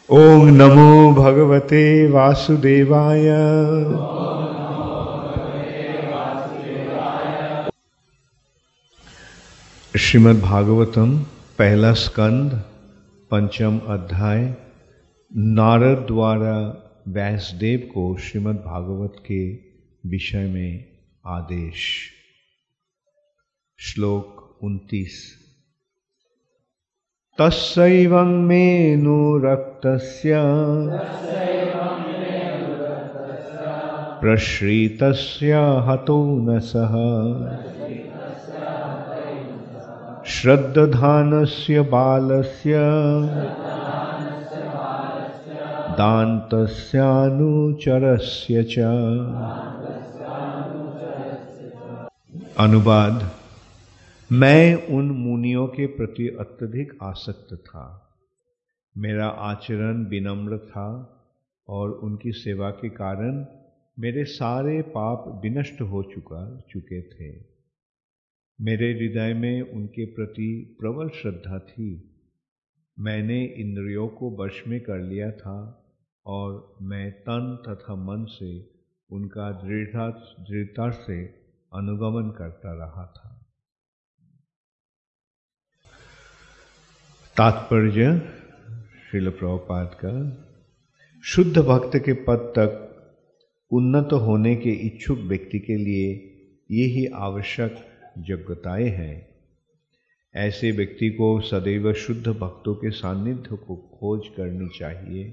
ओम नमो भगवते वासुदेवाय। श्रीमद् भागवतम पहला स्कंद पंचम अध्याय। नारद द्वारा व्यासदेव को श्रीमद् भागवत के विषय में आदेश। श्लोक 29। तस्सैवं मेनु रक्तस्य प्रश्रितस्य हतो न सः श्रद्धानस्य बालस्य दान्तस्यानुचरस्य च। अनुवाद। मैं उन मुनियों के प्रति अत्यधिक आसक्त था। मेरा आचरण विनम्र था और उनकी सेवा के कारण मेरे सारे पाप विनष्ट हो चुके थे। मेरे हृदय में उनके प्रति प्रबल श्रद्धा थी। मैंने इंद्रियों को वश में कर लिया था और मैं तन तथा मन से उनका दृढ़ता से अनुगमन करता रहा था। तात्पर्य श्रील प्रभुपाद का। शुद्ध भक्त के पद तक उन्नत होने के इच्छुक व्यक्ति के लिए ये ही आवश्यक योग्यताएं हैं। ऐसे व्यक्ति को सदैव शुद्ध भक्तों के सान्निध्य को खोज करनी चाहिए।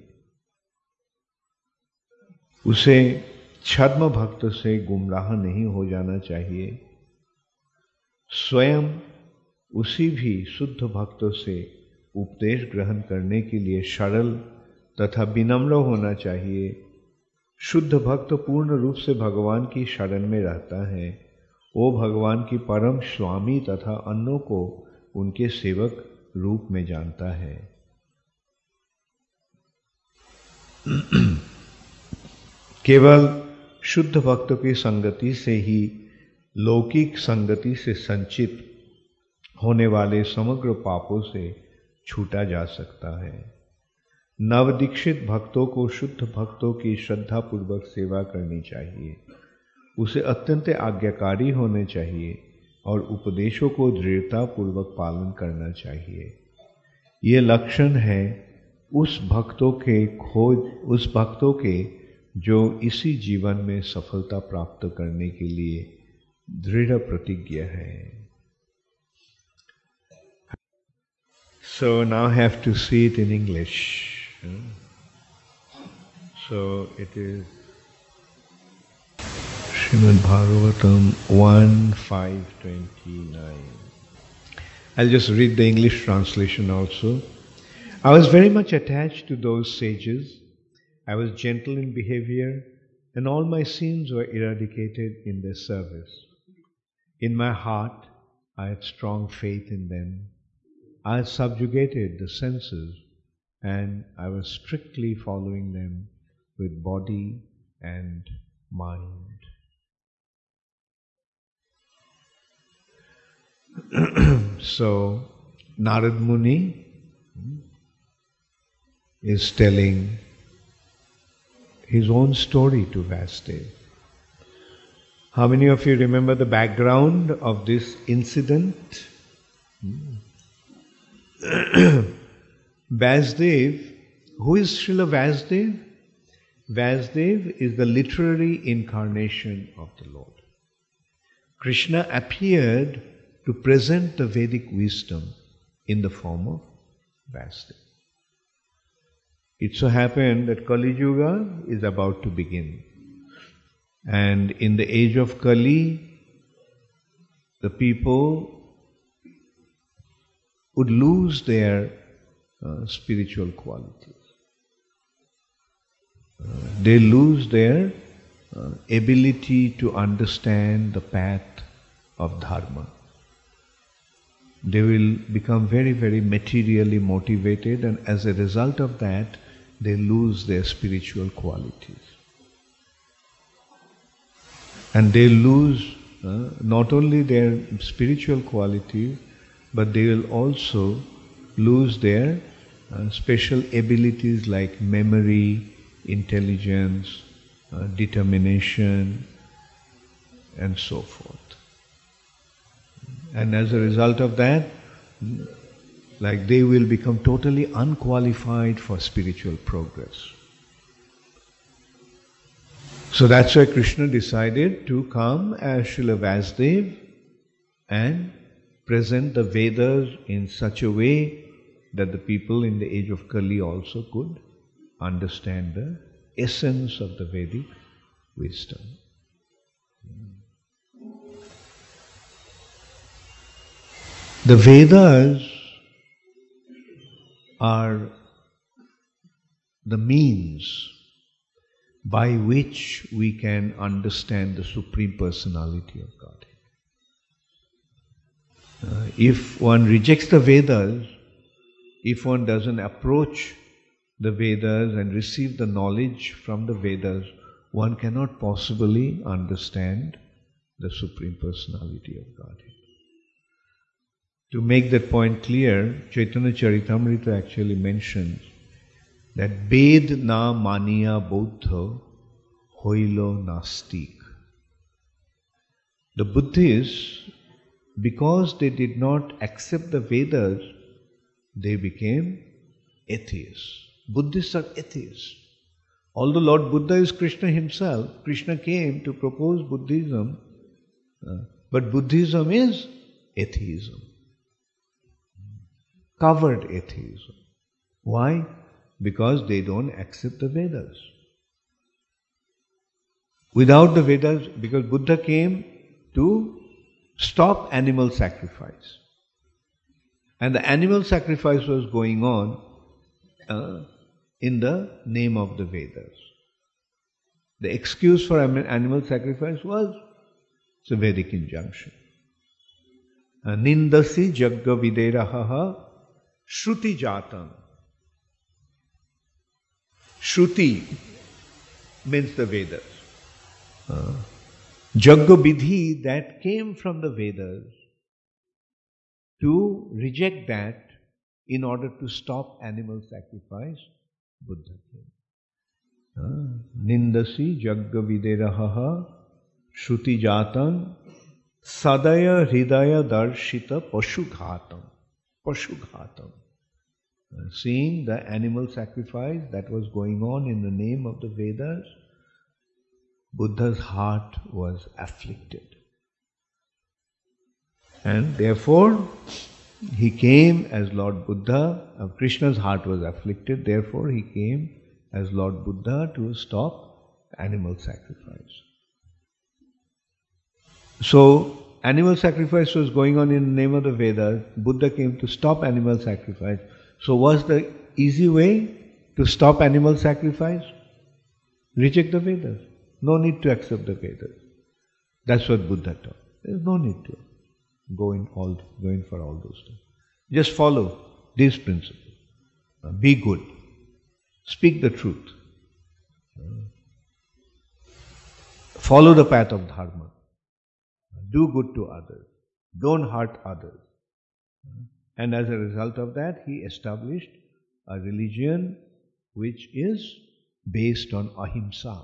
उसे छद्म भक्त से गुमराह नहीं हो जाना चाहिए। स्वयं उसी भी शुद्ध भक्तों से उपदेश ग्रहण करने के लिए सरल तथा विनम्र होना चाहिए। शुद्ध भक्त पूर्ण रूप से भगवान की शरण में रहता है। वो भगवान की परम स्वामी तथा अन्यों को उनके सेवक रूप में जानता है। केवल शुद्ध भक्तों की संगति से ही लौकिक संगति से संचित होने वाले समग्र पापों से छूटा जा सकता है। नवदीक्षित भक्तों को शुद्ध भक्तों की श्रद्धापूर्वक सेवा करनी चाहिए। उसे अत्यंत आज्ञाकारी होने चाहिए और उपदेशों को दृढ़ता पूर्वक पालन करना चाहिए। ये लक्षण है उस भक्तों के जो इसी जीवन में सफलता प्राप्त करने के लिए दृढ़ प्रतिज्ञ है। So now I have to see it in English. So it is Srimad Bhagavatam 1:5-29. I'll just read the English translation also. I was very much attached to those sages. I was gentle in behavior, and all my sins were eradicated in their service. In my heart, I had strong faith in them. I had subjugated the senses, and I was strictly following them with body and mind. So, Narad Muni is telling his own story to Vasudev. How many of you remember the background of this incident? Vasudev, who is Srila Vasudev? Vasudev is the literary incarnation of the Lord. Krishna appeared to present the Vedic wisdom in the form of Vasudev. It so happened that Kali Yuga is about to begin. And in the age of Kali, the people would lose their spiritual qualities. They lose their ability to understand the path of dharma. They will become very, very materially motivated, and as a result of that, they lose their spiritual qualities. And they lose not only their spiritual qualities, but they will also lose their special abilities like memory, intelligence, determination, and so forth. And as a result of that, like they will become totally unqualified for spiritual progress. So that's why Krishna decided to come as Srila Vasudev and present the Vedas in such a way that the people in the age of Kali also could understand the essence of the Vedic wisdom. The Vedas are the means by which we can understand the Supreme Personality of Godhead. If one rejects the Vedas, if one doesn't approach the Vedas and receive the knowledge from the Vedas, one cannot possibly understand the Supreme Personality of Godhead. To make that point clear, Chaitanya Charitamrita actually mentions that Ved na maniya bodha hoilo nastik. The Buddhists, because they did not accept the Vedas, they became atheists. Buddhists are atheists. Although Lord Buddha is Krishna himself, Krishna came to propose Buddhism, but Buddhism is atheism. Covered atheism. Why? Because they don't accept the Vedas. Without the Vedas, because Buddha came to stop animal sacrifice. And the animal sacrifice was going on in the name of the Vedas. The excuse for animal sacrifice was it's a Vedic injunction. Nindasi jagga videraha Shruti jatam. Shruti means the Vedas. Jagga vidhi that came from the Vedas, to reject that in order to stop animal sacrifice, Buddha came. Nindasi jagga videraha Shruti jatam sadaya hridaya darshita pashughatam. Pashughatam. Seeing the animal sacrifice that was going on in the name of the Vedas, Buddha's heart was afflicted. And therefore, he came as Lord Buddha. Krishna's heart was afflicted, therefore he came as Lord Buddha to stop animal sacrifice. So, animal sacrifice was going on in the name of the Vedas. Buddha came to stop animal sacrifice. So what's the easy way to stop animal sacrifice? Reject the Vedas. No need to accept the Vedas. That's what Buddha taught. There's no need to go in for all those things. Just follow these principles. Be good. Speak the truth. Follow the path of Dharma. Do good to others. Don't hurt others. And as a result of that, he established a religion which is based on ahimsa,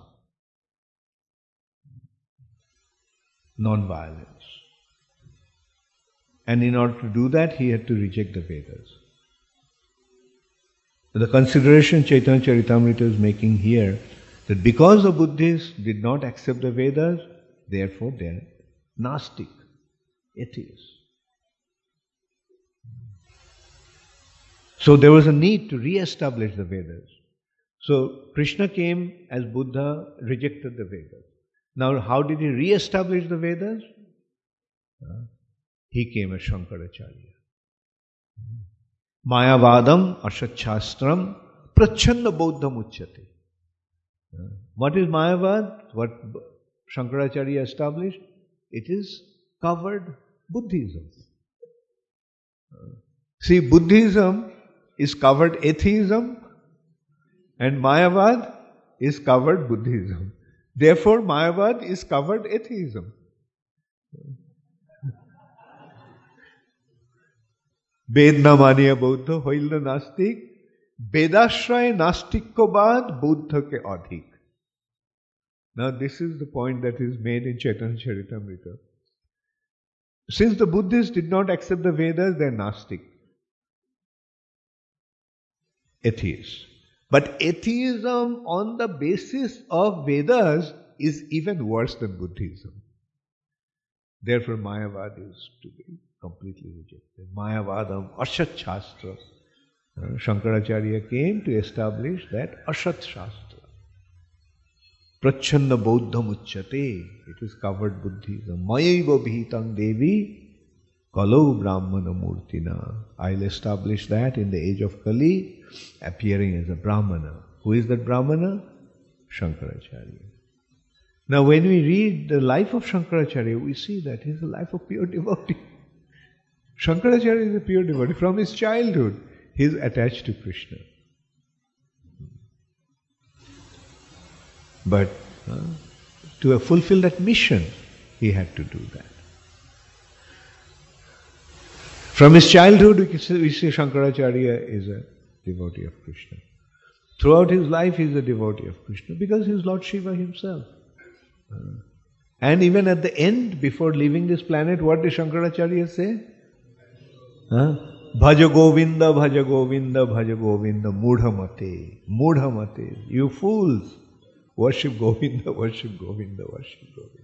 non-violence. And in order to do that, he had to reject the Vedas. The consideration Chaitanya Charitamrita is making here, that because the Buddhists did not accept the Vedas, therefore they are Gnostic, atheists. So there was a need to re-establish the Vedas. So Krishna came as Buddha, rejected the Vedas. Now how did he re-establish the Vedas? He came as Shankaracharya. Mayavadam asachastram prachanda bodham uchyate. What is Mayavad? What Shankaracharya established? It is covered Buddhism. See, Buddhism is covered atheism and Mayavad is covered Buddhism. Therefore, Mayavad is covered atheism. Ved na maniya bodha hoilna nastik Vedashraya Nastikobad Buddha ke adhik. Now this is the point that is made in Chaitanya Charitamrita. Since the Buddhists did not accept the Vedas, they are Nastik. Atheists. But atheism on the basis of Vedas is even worse than Buddhism. Therefore, Mayavad is to be completely rejected. Mayavadam, Ashat Shastra. Shankaracharya came to establish that Ashat Shastra. Prachanda Bodham Uchyate. It is covered Buddhism. Mayaiva Bhitang Devi Kalau Brahmana Murtina. I'll establish that in the age of Kali, appearing as a Brahmana. Who is that Brahmana? Shankaracharya. Now when we read the life of Shankaracharya, we see that he is a life of pure devotee. Shankaracharya is a pure devotee. From his childhood, he is attached to Krishna. But to fulfill that mission, he had to do that. From his childhood, we see Shankaracharya is a devotee of Krishna. Throughout his life, he is a devotee of Krishna because he is Lord Shiva himself. And even at the end, before leaving this planet, what did Shankaracharya say? Bhaja Govinda, Bhaja Govinda, Bhaja Govinda, Mudhamate. Mudhamate. You fools! Worship Govinda, worship Govinda, worship Govinda.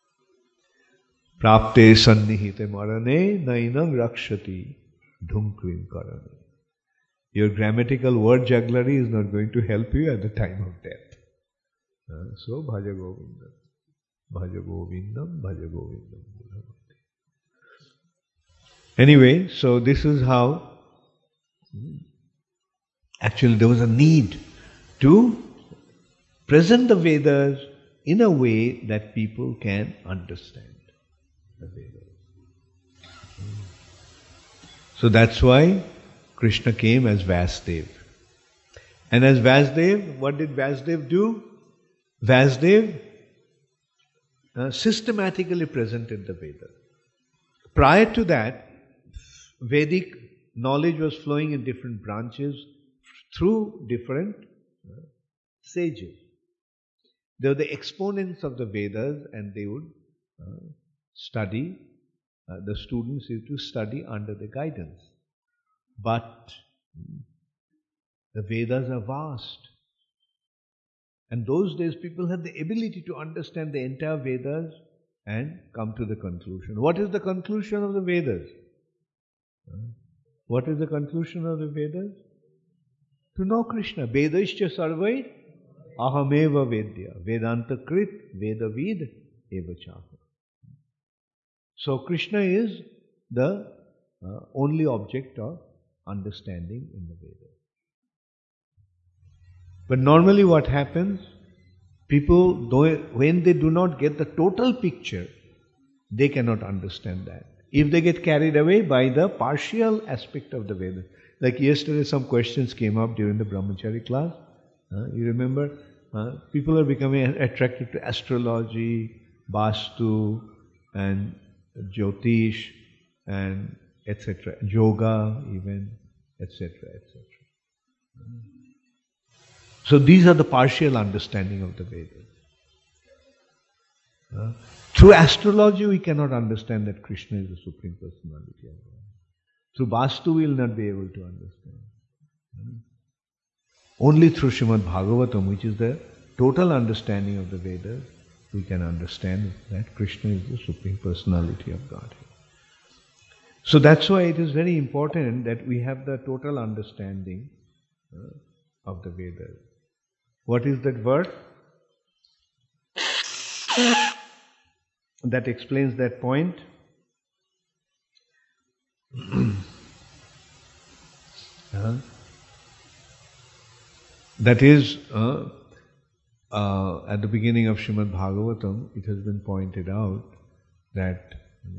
Prapte sannihite marane nainam rakshati dhumkrim karane. Your grammatical word jugglery is not going to help you at the time of death. So, Bhaja Govinda. Bhaja Govindam, Bhaja Govindam. Anyway, so this is how actually there was a need to present the Vedas in a way that people can understand the Vedas. So that's why Krishna came as Vasudev. And as Vasudev, what did Vasudev do? Vasudev systematically presented the Vedas. Prior to that, Vedic knowledge was flowing in different branches through different sages. They were the exponents of the Vedas and they would study, the students used to study under the guidance. But the Vedas are vast. And those days people had the ability to understand the entire Vedas and come to the conclusion. What is the conclusion of the Vedas? What is the conclusion of the Vedas? To know Krishna. Vedaischa sarvai ahameva vedya. Vedanta krit vedavid evachaha. So Krishna is the only object of understanding in the Vedas. But normally what happens, people, when they do not get the total picture, they cannot understand that. If they get carried away by the partial aspect of the Vedas. Like yesterday some questions came up during the Brahmachari class. You remember? People are becoming attracted to astrology, Vastu, and Jyotish, and etc. Yoga even, etc. etc. So these are the partial understanding of the Vedas. Through astrology we cannot understand that Krishna is the Supreme Personality of God. Through Vastu we will not be able to understand. Only through Srimad Bhagavatam, which is the total understanding of the Vedas, we can understand that Krishna is the Supreme Personality of God. So that's why it is very important that we have the total understanding of the Vedas. What is that verse? That explains that point. That is, at the beginning of Srimad Bhagavatam, it has been pointed out that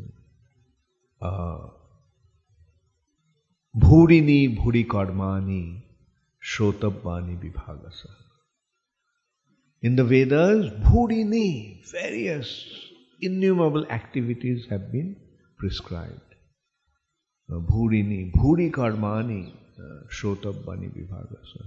Bhurini Bhuri Karmani Shrotabhani Vibhagasa. In the Vedas, Bhurini, various innumerable activities have been prescribed. Bhurini, Bhuri Karmani, Shrotab Bani Vibhagasa.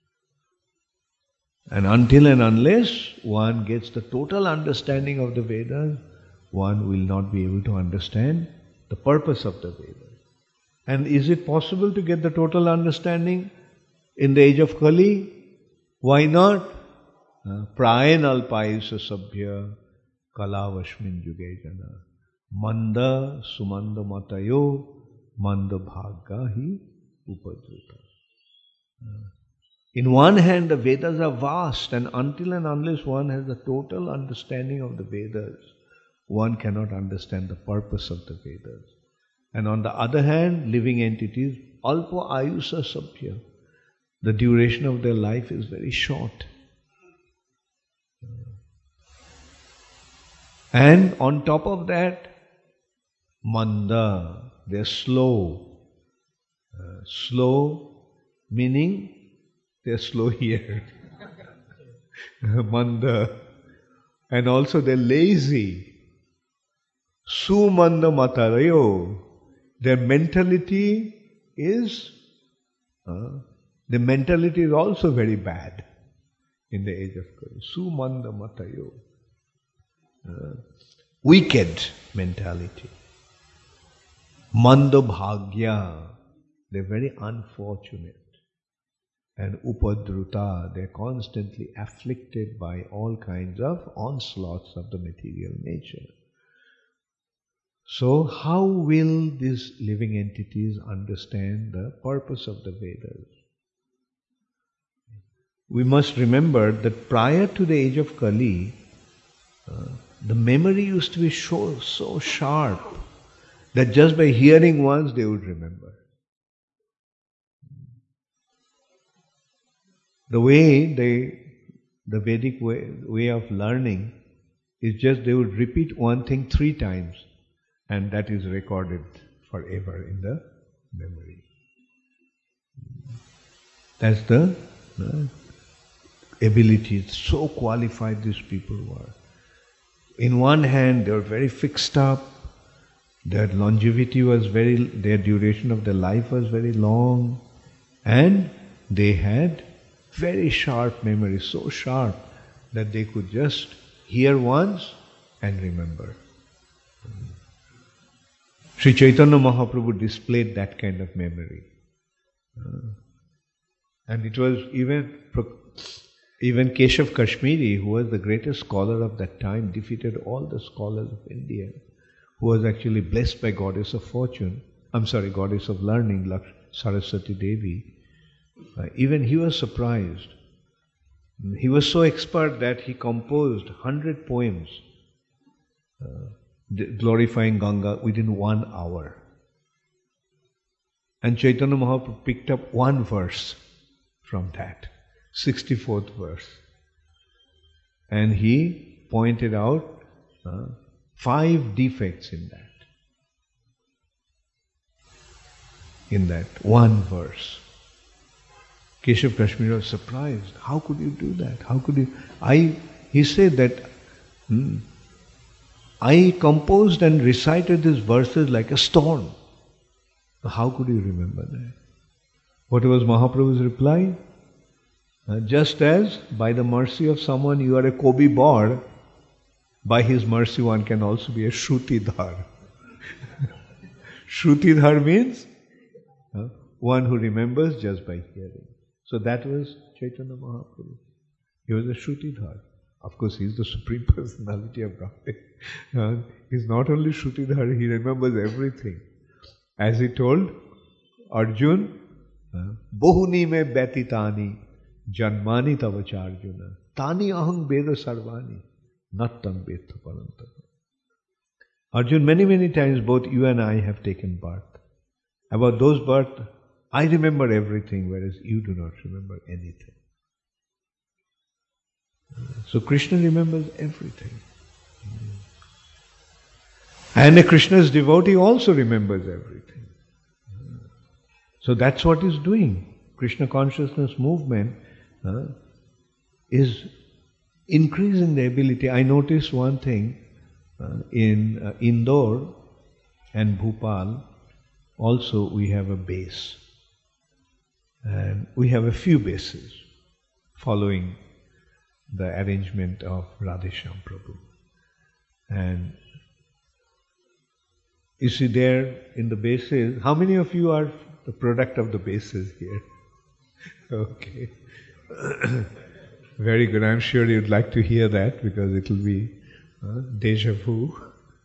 And until and unless one gets the total understanding of the Vedas, one will not be able to understand the purpose of the Vedas. And is it possible to get the total understanding in the age of Kali? Why not? Prayen alpayusa sabhya kalavashmin yuge jana manda sumanda matayo manda bhagga hi upadruta. In one hand, the Vedas are vast, and until and unless one has the total understanding of the Vedas, one cannot understand the purpose of the Vedas. And on the other hand, living entities, alpa ayusa sabhya, the duration of their life is very short. And on top of that, manda, they're slow. Slow meaning they're slow here. Manda. And also they're lazy. Sumanda matarayo. Their mentality is also very bad in the age of Kali. Sumanda matayo. Wicked mentality. Manda bhagya. They're very unfortunate. And upadruta, they're constantly afflicted by all kinds of onslaughts of the material nature. So how will these living entities understand the purpose of the Vedas? We must remember that prior to the age of Kali, the memory used to be so sharp that just by hearing once they would remember. The way the Vedic way of learning is just they would repeat one thing 3 times, and that is recorded forever in the memory. That's the ability. So qualified these people were. In one hand, they were very fixed up. Their longevity was their duration of their life was very long, and they had very sharp memory, so sharp that they could just hear once and remember. Sri Chaitanya Mahaprabhu displayed that kind of memory. And it was even Keshav Kashmiri, who was the greatest scholar of that time, defeated all the scholars of India, who was actually blessed by Goddess of Fortune, Goddess of Learning, Saraswati Devi. Even he was surprised. He was so expert that he composed 100 poems glorifying Ganga within 1 hour. And Chaitanya Mahaprabhu picked up one verse from that, 64th verse. And he pointed out 5 defects in that one verse. Keshav Kashmiri was surprised. How could you do that? How could you? He said that I composed and recited these verses like a storm. How could you remember that? What was Mahaprabhu's reply? Just as by the mercy of someone you are a Kobi Bor, by his mercy one can also be a Shrutidhar. Shrutidhar means one who remembers just by hearing. So that was Chaitanya Mahaprabhu. He was a Shrutidhar. Of course, he is the Supreme Personality of Godhead. He's not only Shrutidhar, he remembers everything. As he told Arjun, Bohuni me betitani janmani tavacharjuna tani aham veda sarvani nattam vetha parantapa. Arjun, many times both you and I have taken birth. About those births, I remember everything, whereas you do not remember anything. So Krishna remembers everything. And a Krishna's devotee also remembers everything. So that's what he's doing. Krishna consciousness movement is increasing the ability. I noticed one thing in Indore and Bhopal, also we have a base. And we have a few bases following the arrangement of Radheshyam Prabhu. And you see there in the bases, how many of you are the product of the bases here? Okay. Very good. I'm sure you'd like to hear that because it will be deja vu.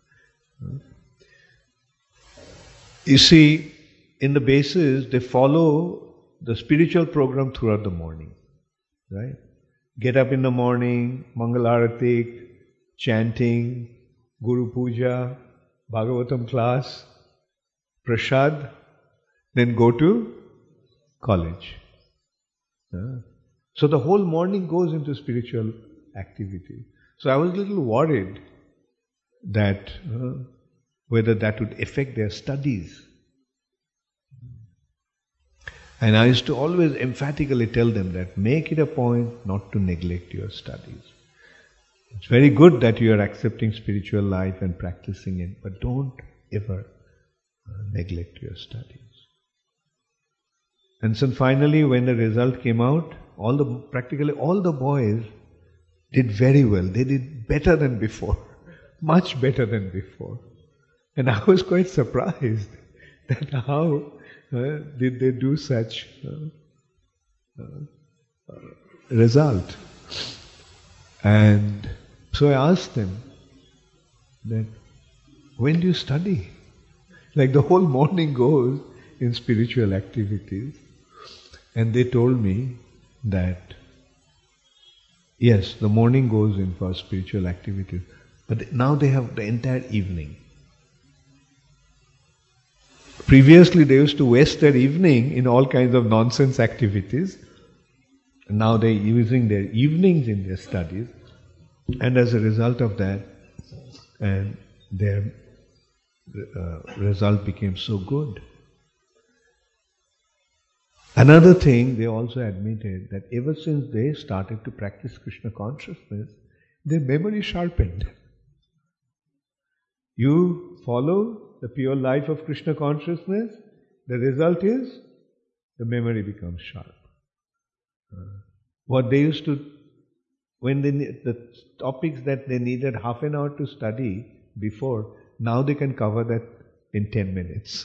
You see, in the bases, they follow the spiritual program throughout the morning. Right? Get up in the morning, Mangal Arati, chanting, Guru Puja, Bhagavatam class, Prasad, then go to college. So the whole morning goes into spiritual activity. So I was a little worried that whether that would affect their studies. And I used to always emphatically tell them that make it a point not to neglect your studies. It's very good that you are accepting spiritual life and practicing it, but don't ever neglect your studies. And so finally, when the result came out, practically all the boys did very well. They did better than before, much better than before. And I was quite surprised that how did they do such result. And so I asked them that, when do you study? Like the whole morning goes in spiritual activities. And they told me that, yes, the morning goes in for spiritual activities, but now they have the entire evening. Previously they used to waste their evening in all kinds of nonsense activities. And now they're using their evenings in their studies. And as a result of that, and their result became so good. Another thing, they also admitted that ever since they started to practice Krishna consciousness, their memory sharpened. You follow the pure life of Krishna consciousness, the result is the memory becomes sharp. What they used to, when the topics that they needed half an hour to study before, now they can cover that in 10 minutes.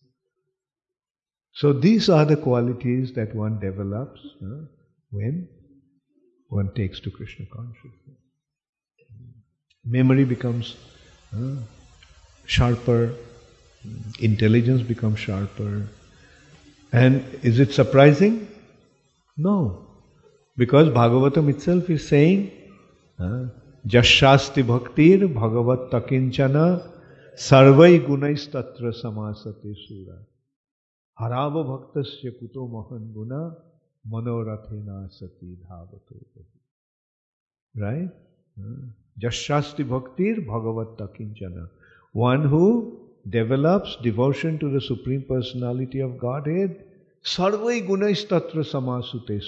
So these are the qualities that one develops when one takes to Krishna consciousness. Memory becomes sharper, intelligence becomes sharper. And is it surprising? No. Because Bhagavatam itself is saying, Jashasti bhaktir bhagavat takinchana sarvai gunais tatra samasate sura. Harava bhaktasya kuto mahan guna manorathena sati dhavato. Right? Jashasti bhaktir bhagavat takinchana. One who develops devotion to the Supreme Personality of Godhead, sarvai gunais tatra samasate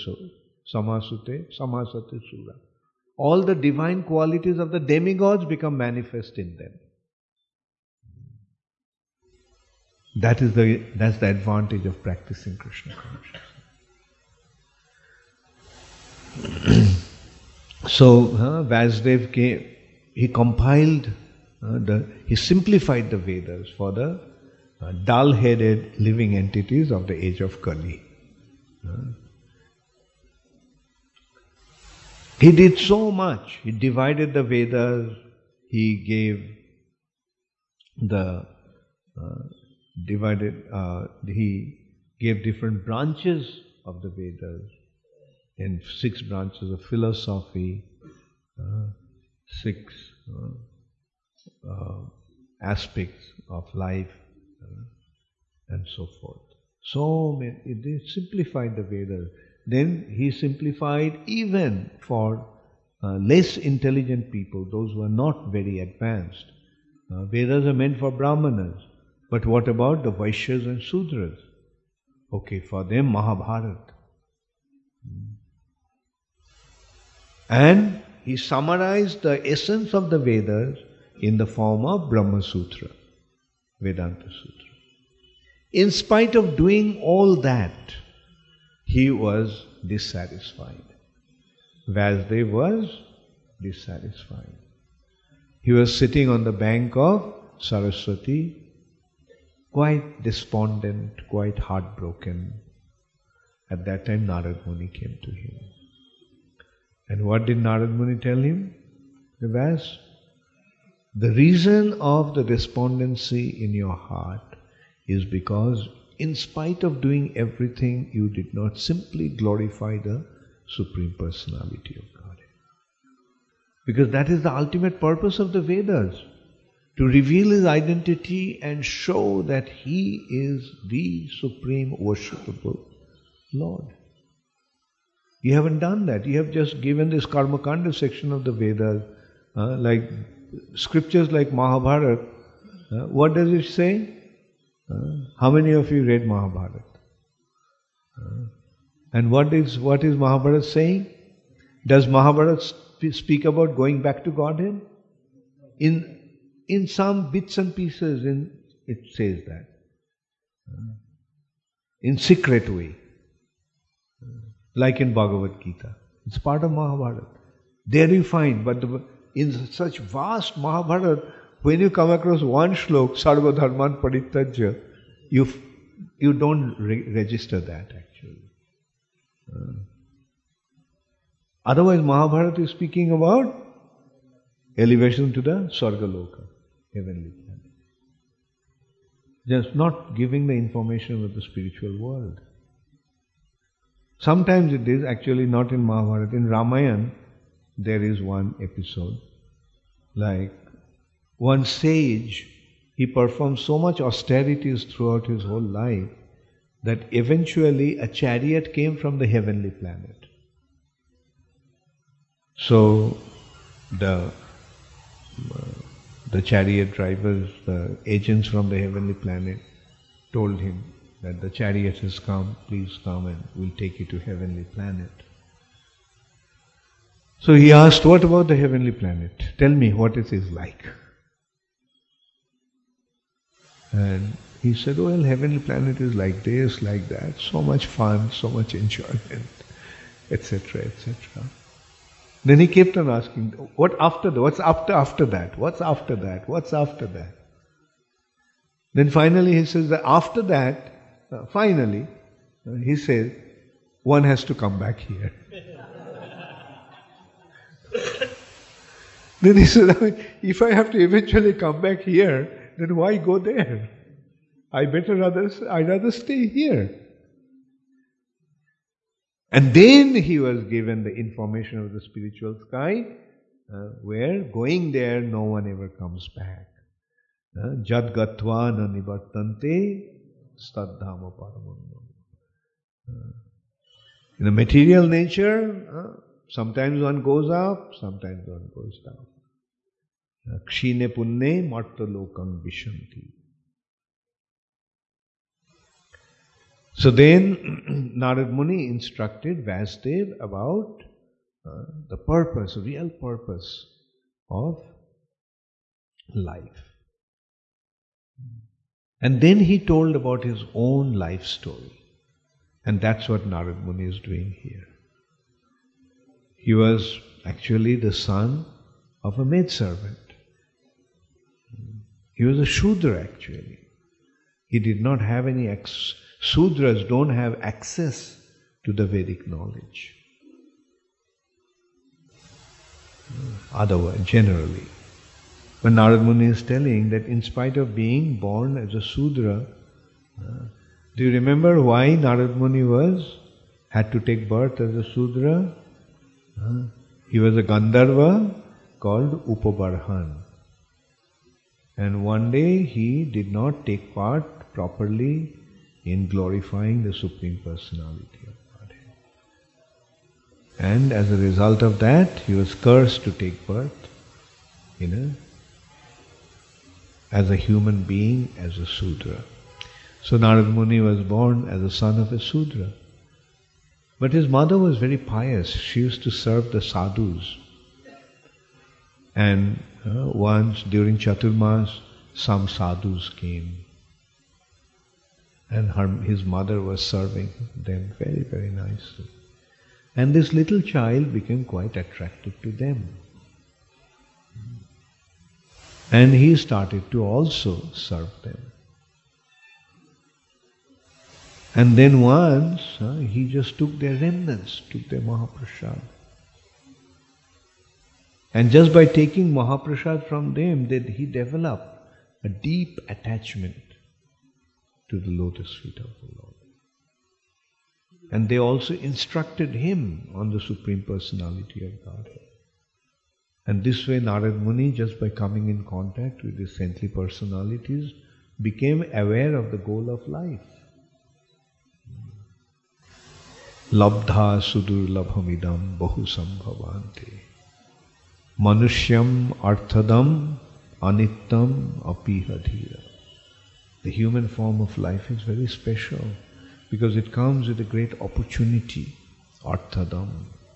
sura. All the divine qualities of the demigods become manifest in them. That's the advantage of practicing Krishna consciousness. So Vasudev came, he compiled, he simplified the Vedas for the dull-headed living entities of the age of Kali. He did so much. He divided the Vedas. He gave he gave different branches of the Vedas, in 6 branches of philosophy, 6 aspects of life, and so forth. So many, they simplified the Vedas. Then he simplified even for less intelligent people, those who are not very advanced. Vedas are meant for Brahmanas. But what about the Vaishyas and Sudras? Okay, for them Mahabharata. And he summarized the essence of the Vedas in the form of Brahma Sutra, Vedanta Sutra. In spite of doing all that, he was dissatisfied. Vasudev was dissatisfied. He was sitting on the bank of Saraswati, quite despondent, quite heartbroken. At that time Narad Muni came to him. And what did Narad Muni tell him? Vyas, the reason of the despondency in your heart is because in spite of doing everything, you did not simply glorify the Supreme Personality of Godhead. Because that is the ultimate purpose of the Vedas, to reveal His identity and show that He is the Supreme Worshipable Lord. You haven't done that. You have just given this Karmakanda section of the Vedas, like scriptures like Mahabharata. What does it say? How many of you read Mahabharata? And what is Mahabharata saying? Does Mahabharata speak about going back to Godhead? In some bits and pieces, it says that. In secret way. Like in Bhagavad Gita. It's part of Mahabharata. There you find, but in such vast Mahabharata, when you come across one shlok, Sarva Dharman Parityajya, you don't register that actually. Otherwise, Mahabharata is speaking about elevation to the Sargaloka, heavenly planet. Just not giving the information of the spiritual world. Sometimes it is actually not in Mahabharata. In Ramayana, there is one episode. Like one sage, he performed so much austerities throughout his whole life that eventually a chariot came from the heavenly planet. So the chariot drivers, the agents from the heavenly planet told him that the chariot has come, please come and we'll take you to heavenly planet. So he asked, what about the heavenly planet? Tell me what it is like. And he said, well, heavenly planet is like this, like that, so much fun, so much enjoyment, etc., etc. Then he kept on asking, what after that? What's after that? What's after that? What's after that? Then finally he says that after that, he says, one has to come back here. Then he said, if I have to eventually come back here, then why go there? I'd rather stay here. And then he was given the information of the spiritual sky, where going there, no one ever comes back. Jad gatva na nivartante stadhama paramanam. In the material nature, sometimes one goes up, sometimes one goes down. Kshine punne marta lokam vishanti. So then Narad Muni instructed Vasudev about the purpose, real purpose of life. And then he told about his own life story. And that's what Narad Muni is doing here. He was actually the son of a maidservant. He was a Shudra actually. He did not have any Sudras don't have access to the Vedic knowledge. Otherwise, generally. But Narad Muni is telling that in spite of being born as a Sudra, do you remember why Narad Muni had to take birth as a Sudra? He was a Gandharva called Upabarhan. And one day he did not take part properly in glorifying the Supreme Personality of Godhead. And as a result of that, he was cursed to take birth, as a human being, as a Sudra. So Narad Muni was born as a son of a Sudra. But his mother was very pious. She used to serve the sadhus. And once during Chaturmas, some sadhus came. And his mother was serving them very, very nicely. And this little child became quite attracted to them. And he started to also serve them. And then once, he just took their remnants, took their Mahaprasad. And just by taking Mahaprasad from them, he developed a deep attachment to the lotus feet of the Lord. And they also instructed him on the Supreme Personality of Godhead. And this way Narad Muni, just by coming in contact with these saintly personalities, became aware of the goal of life. Labdha sudurlabhamidam bahu sambhavante manushyam arthadam anittam apihadhira. The human form of life is very special because it comes with a great opportunity, arthadam.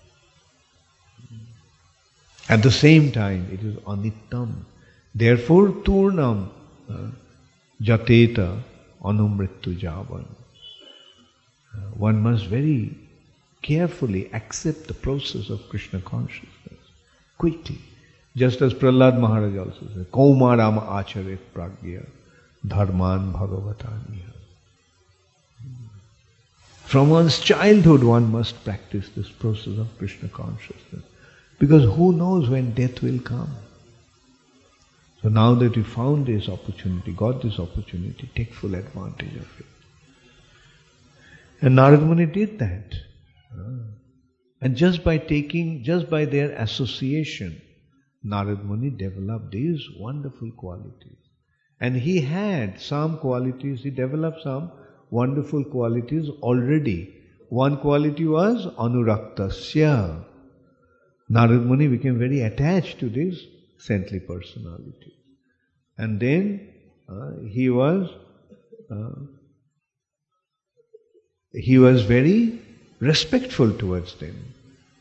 At the same time, it is anittam. Therefore, turnam jateta anumrittu javan. One must very carefully accept the process of Krishna consciousness, quickly. Just as Prahlad Maharaj also said, Kaumarama acharet pragya dharman bhagavataniya. From one's childhood one must practice this process of Krishna consciousness. Because who knows when death will come. So now that you found this opportunity, got this opportunity, take full advantage of it. And Narad Muni did that. And just by their association, Narad Muni developed these wonderful qualities. And he had some qualities, he developed some wonderful qualities already. One quality was anuraktasya. Narad Muni became very attached to this saintly personality. And then he was very respectful towards them.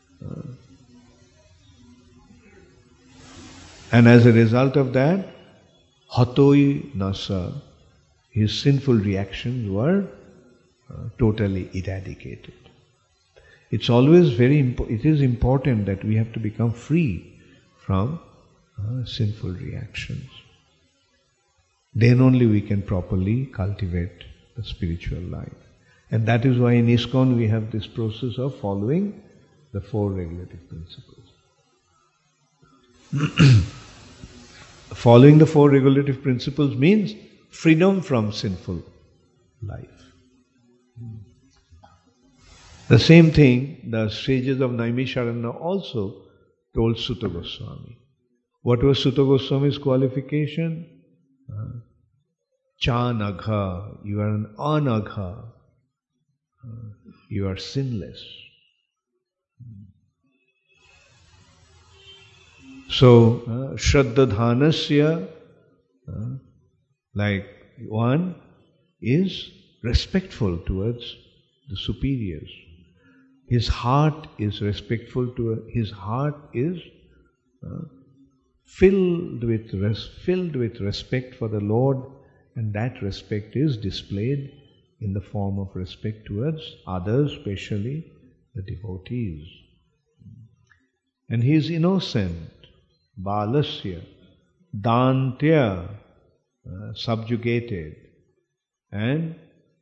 And as a result of that, hatoi nasa, his sinful reactions were totally eradicated. It's always it is important that we have to become free from sinful reactions. Then only we can properly cultivate the spiritual life. And that is why in ISKCON we have this process of following the four regulative principles. Following the four regulative principles means freedom from sinful life. The same thing, the sages of Naimisharanya also told Sutta Goswami. What was Sutta Goswami's qualification? Chanagha, you are an anagha. You are sinless. So, Shraddhadhanasya, like one is respectful towards the superiors. His heart is respectful to, his heart is filled with respect for the Lord, and that respect is displayed in the form of respect towards others, especially the devotees. And he is innocent, balasya, dantya, subjugated, and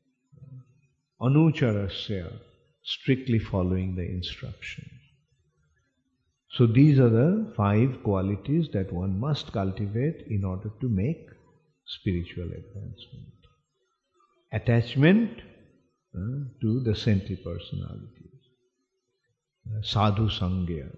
anucharasya, strictly following the instructions. So these are the 5 qualities that one must cultivate in order to make spiritual advancement. Attachment to the saintly personalities, sadhu sangya.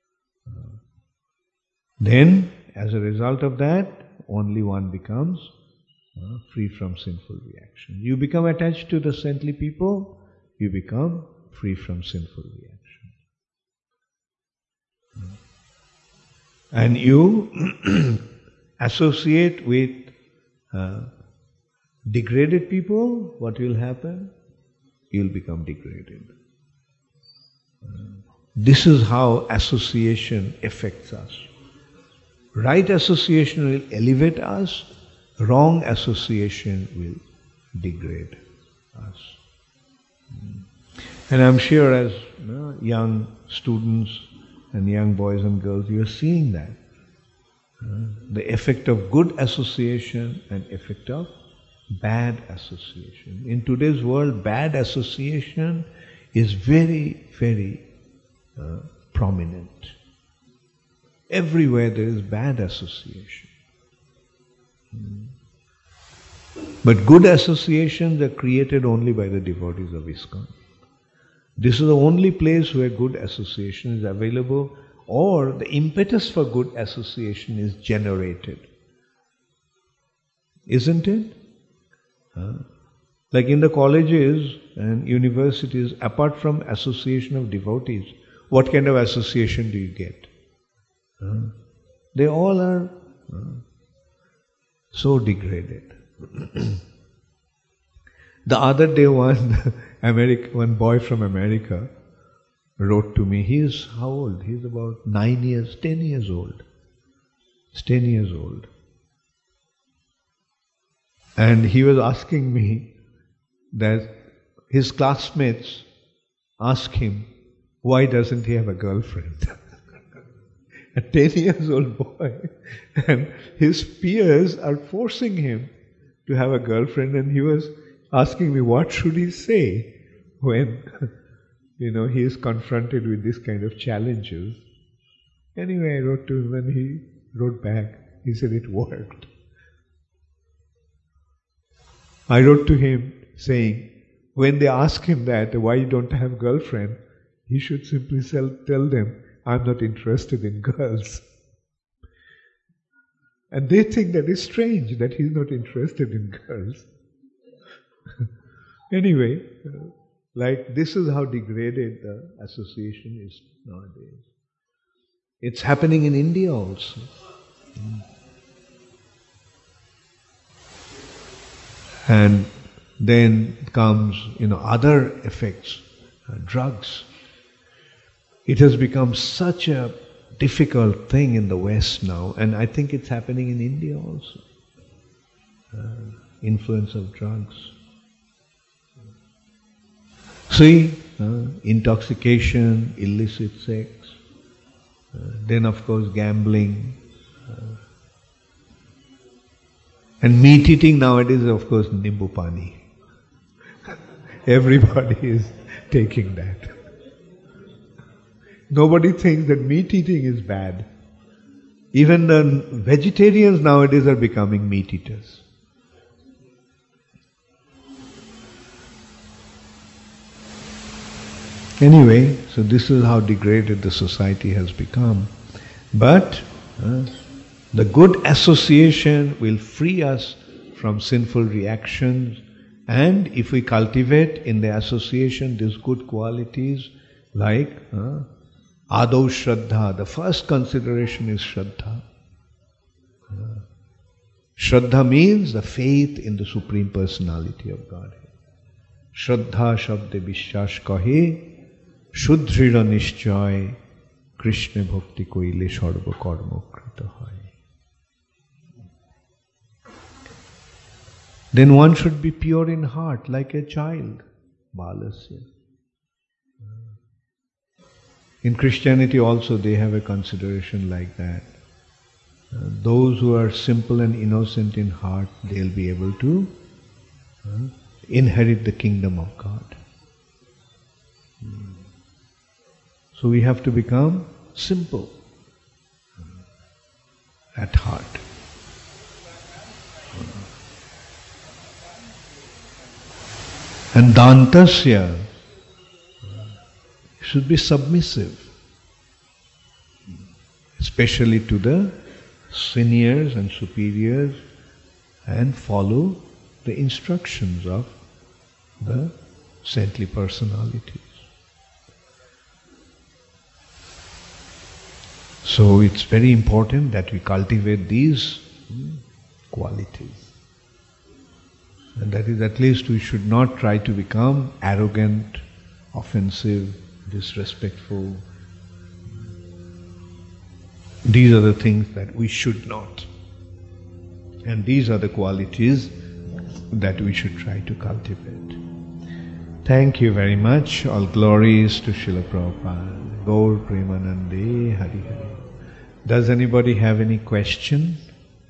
Then, as a result of that, only one becomes free from sinful reaction. You become attached to the saintly people, you become free from sinful reaction. And you associate with degraded people, what will happen? You will become degraded. This is how association affects us. Right association will elevate us, wrong association will degrade. us. And I'm sure as young students and young boys and girls, you are seeing that. The effect of good association and effect of bad association. In today's world, bad association is very, very prominent. Everywhere there is bad association. But good associations are created only by the devotees of ISKCON. This is the only place where good association is available, or the impetus for good association is generated. Isn't it? Like in the colleges and universities, apart from association of devotees, what kind of association do you get? They all are so degraded. The other day one boy from America wrote to me. He is how old? He is about 10 years old. He's 10 years old. And he was asking me that his classmates ask him, why doesn't he have a girlfriend? A 10 years old boy. And his peers are forcing him to have a girlfriend, and he was asking me, what should he say when he is confronted with this kind of challenges. Anyway, I wrote to him and he wrote back. He said it worked. I wrote to him saying, when they ask him that, why you don't have a girlfriend, he should simply tell them, I'm not interested in girls. And they think that it's strange that he's not interested in girls. Anyway, like this is how degraded the association is nowadays. It's happening in India also. And then comes, other effects, drugs. It has become such a difficult thing in the West now, and I think it's happening in India also. Influence of drugs. See, intoxication, illicit sex, then of course gambling, and meat eating nowadays is of course nimbu pani. Everybody is taking that. Nobody thinks that meat eating is bad. Even the vegetarians nowadays are becoming meat eaters. Anyway, so this is how degraded the society has become. But the good association will free us from sinful reactions, and if we cultivate in the association these good qualities like Adau Shraddha, the first consideration is Shraddha. Shraddha means the faith in the Supreme Personality of Godhead. Shraddha Shabde Vishwash Kahe Shudhrira Nishchay Krishna Bhakti Koile Sarva Karma Krita Hai. Then one should be pure in heart like a child. Balasya. In Christianity also they have a consideration like that. Those who are simple and innocent in heart, they'll be able to inherit the kingdom of God. So we have to become simple at heart. And Dantasya should be submissive, especially to the seniors and superiors, and follow the instructions of the saintly personalities. So it's very important that we cultivate these qualities. And that is, at least we should not try to become arrogant, offensive, disrespectful. These are the things that we should not. And these are the qualities that we should try to cultivate. Thank you very much. All glories to Srila Prabhupada. Gaur Premanande Hari Hari. Does anybody have any question?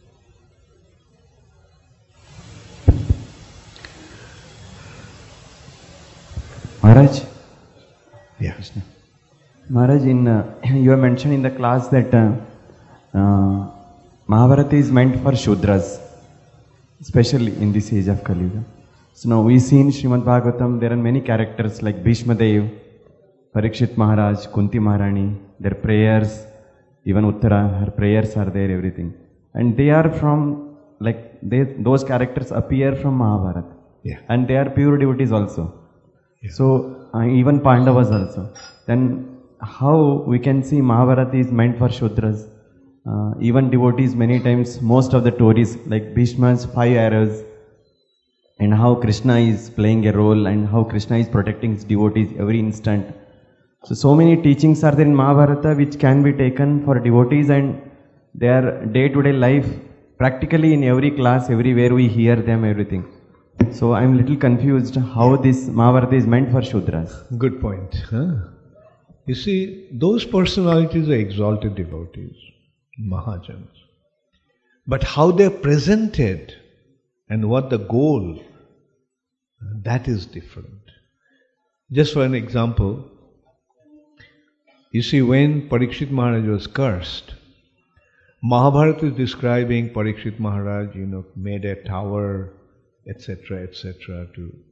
Maharaj? Yes. Maharaj, you have mentioned in the class that Mahabharata is meant for Shudras, especially in this age of Kali Yuga. So now we see in Srimad Bhagavatam there are many characters like Bhishma Dev, Parikshit Maharaj, Kunti Maharani, their prayers, even Uttara, her prayers are there, everything. And they are from, those characters appear from Mahabharata. Yeah. And they are pure devotees also. Yeah. So even Pandavas also. Then how we can see Mahabharata is meant for Shudras? Even devotees many times, most of the stories like Bhishma's 5 arrows, and how Krishna is playing a role and how Krishna is protecting his devotees every instant. So many teachings are there in Mahabharata which can be taken for devotees, and their day-to-day life, practically in every class, everywhere we hear them, everything. So I am little confused how this Mahabharata is meant for Shudras. Good point. You see, those personalities are exalted devotees, Mahajans. But how they are presented and what the goal, that is different. Just for an example, you see, when Parikshit Maharaj was cursed, Mahabharata is describing Parikshit Maharaj, made a tower, etc., etc.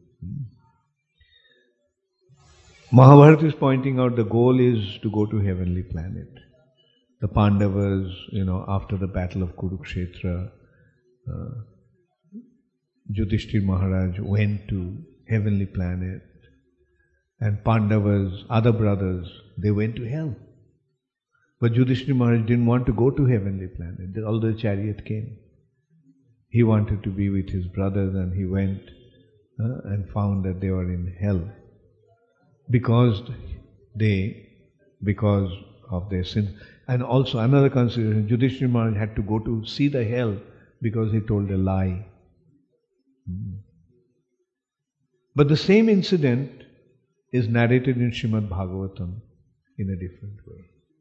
Mahabharata is pointing out the goal is to go to heavenly planet. The Pandavas, after the battle of Kurukshetra, Yudhishthira Maharaj went to heavenly planet, and Pandavas, other brothers, they went to hell. But Yudhishthira Maharaj didn't want to go to heavenly planet, although the chariot came. He wanted to be with his brothers, and he went and found that they were in hell because of their sins. And also another consideration, Yudhishthira Maharaj had to go to see the hell because he told a lie. But the same incident is narrated in Srimad Bhagavatam in a different way.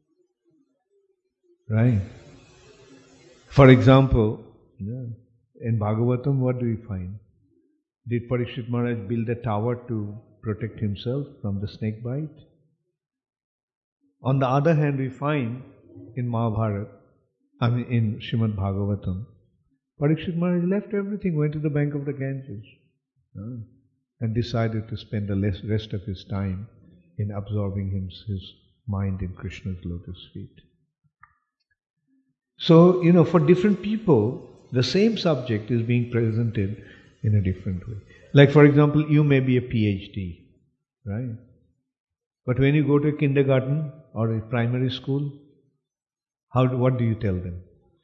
Right? For example, in Bhagavatam, what do we find? Did Parikshit Maharaj build a tower to protect himself from the snake bite? On the other hand, we find in Mahabharata, in Srimad Bhagavatam, Parikshit Maharaj left everything, went to the bank of the Ganges, and decided to spend the rest of his time in absorbing his mind in Krishna's lotus feet. So, for different people, the same subject is being presented in a different way. Like, for example, you may be a PhD, right? But when you go to a kindergarten or a primary school, what do you tell them?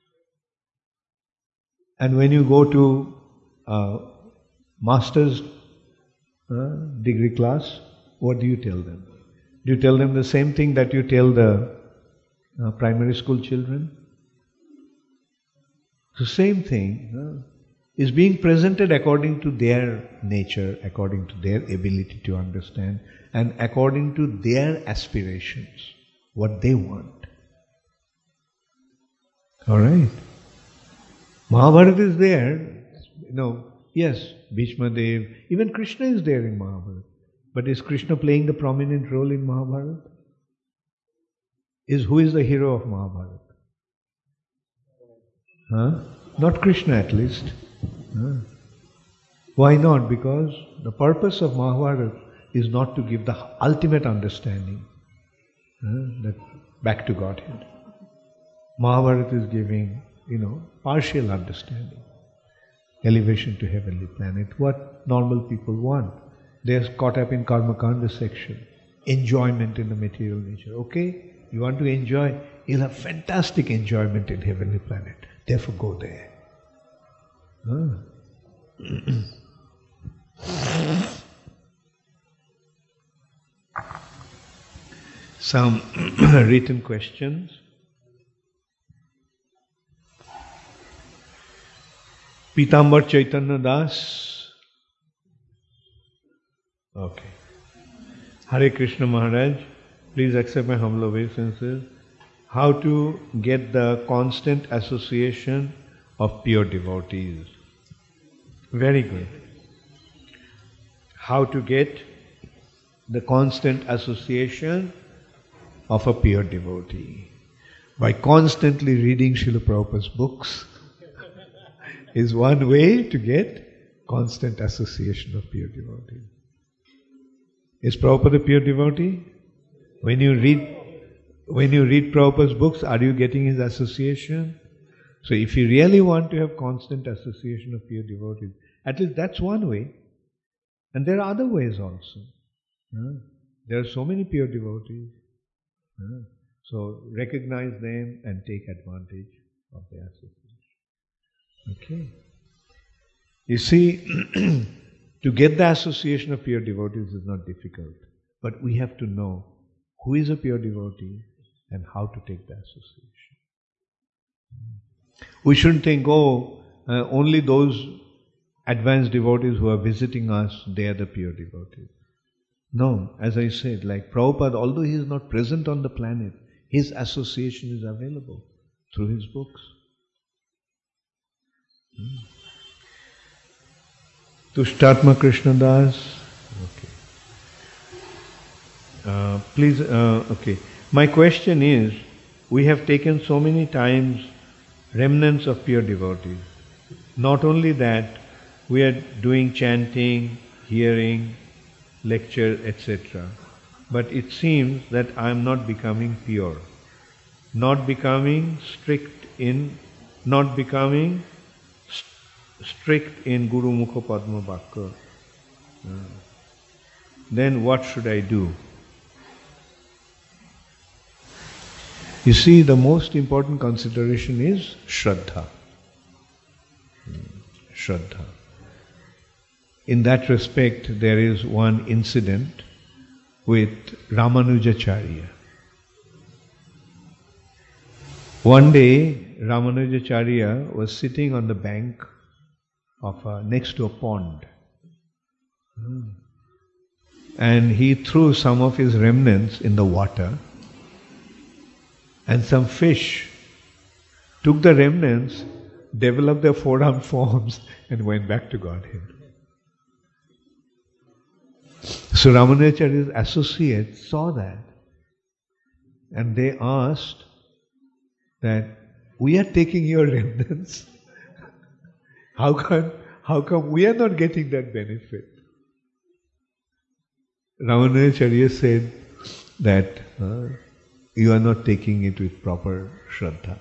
And when you go to master's degree class, what do you tell them? Do you tell them the same thing that you tell the primary school children? The same thing is being presented according to their nature, according to their ability to understand, and according to their aspirations, what they want. Alright? Mahabharata is there, yes, Bhishma Dev, even Krishna is there in Mahabharata. But is Krishna playing the prominent role in Mahabharata? Who is the hero of Mahabharata? Not Krishna, at least. Why not? Because the purpose of Mahabharata is not to give the ultimate understanding that back to Godhead. Mahabharata is giving, partial understanding, elevation to heavenly planet, what normal people want. They are caught up in Karma Kanda section, enjoyment in the material nature. Okay, you want to enjoy, you'll have fantastic enjoyment in heavenly planet. Therefore go there. Some written questions. Pitambar Chaitanya Das, Okay. Hare Krishna Maharaj, please accept my humble obeisances. How to get the constant association of pure devotees. Very good. How to get the constant association of a pure devotee. By constantly reading Srila Prabhupada's books is one way to get constant association of pure devotees. Is Prabhupada a pure devotee? When you read Prabhupada's books, are you getting his association? So if you really want to have constant association of pure devotees, at least that's one way. And there are other ways also. There are so many pure devotees. So recognize them and take advantage of their association. Okay. You see, to get the association of pure devotees is not difficult. But we have to know who is a pure devotee and how to take the association. We shouldn't think, only those advanced devotees who are visiting us, they are the pure devotees. No, as I said, like Prabhupada, although he is not present on the planet, his association is available through his books. Tushtatma Krishna Das. Okay. Please, okay. My question is, we have taken so many times remnants of pure devotees. Not only that, we are doing chanting, hearing, lecture, etc. But it seems that I am not becoming pure. Not becoming strict in Guru Mukha Padma Bhakya. Then what should I do? You see, the most important consideration is Shraddha. Shraddha. In that respect, there is one incident with Ramanujacharya. One day, Ramanujacharya was sitting on the bank of next to a pond. And he threw some of his remnants in the water, and some fish took the remnants, developed their four-armed forms, and went back to Godhead. So Ramanujacharya's associates saw that, and they asked that, we are taking your remnants. How come we are not getting that benefit? Ramanujacharya said that you are not taking it with proper Shraddha.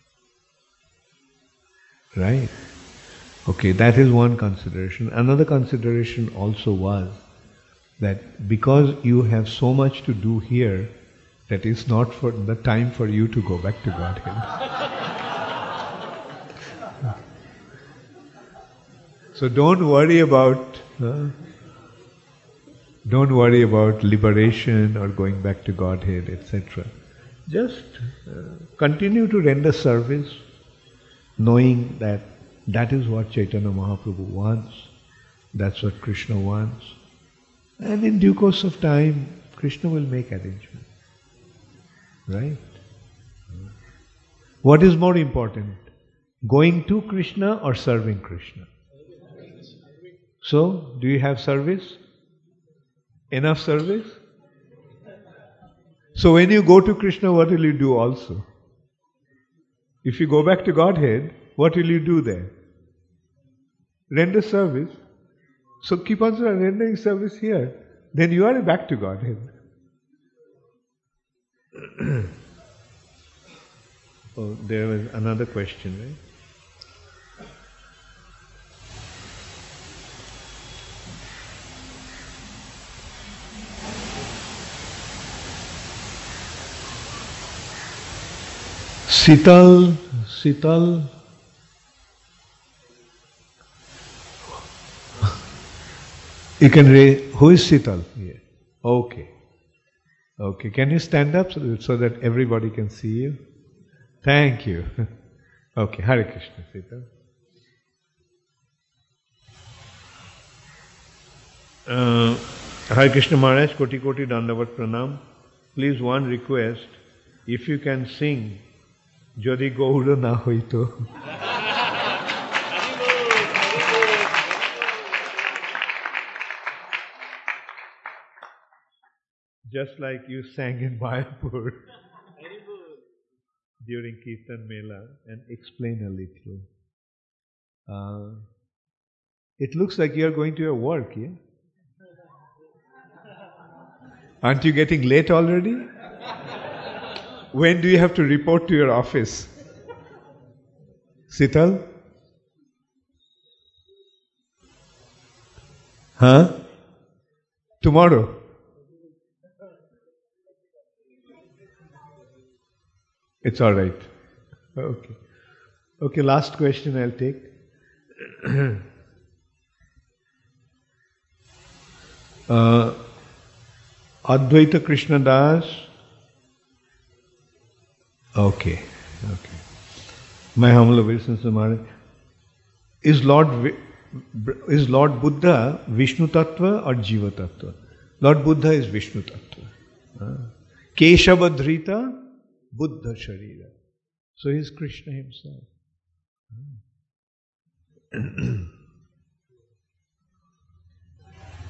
Right? Okay, that is one consideration. Another consideration also was that because you have so much to do here, that it's not for the time for you to go back to Godhead. So don't worry about liberation or going back to Godhead, etc. Just continue to render service, knowing that that is what Chaitanya Mahaprabhu wants, that's what Krishna wants. And in due course of time, Krishna will make arrangements. Right? What is more important? Going to Krishna or serving Krishna? So, do you have service? Enough service? So when you go to Krishna, what will you do also? If you go back to Godhead, what will you do there? Render service. So keep on rendering service here. Then you are back to Godhead. Oh, there was another question, right? Sital. You can raise. Who is Sital? Yeah. Okay. Can you stand up so that everybody can see you? Thank you. Okay. Hare Krishna, Sital. Hare Krishna Maharaj, Koti Koti Dandavat Pranam. Please, one request, if you can sing, Jodi Gaura na hoito. Just like you sang in Mayapur during Kirtan Mela, and explain a little. It looks like you are going to your work, yeah? Aren't you getting late already? When do you have to report to your office? Sital? Huh? Tomorrow? It's all right. Okay. Okay, last question I'll take. Advaita Krishna Das. Okay. My humble obeisance to Maharaj. Is Lord Buddha Vishnu Tattva or Jiva Tattva? Lord Buddha is Vishnu Tattva. Keshava Dhrita, Buddha Sharira. So he is Krishna himself.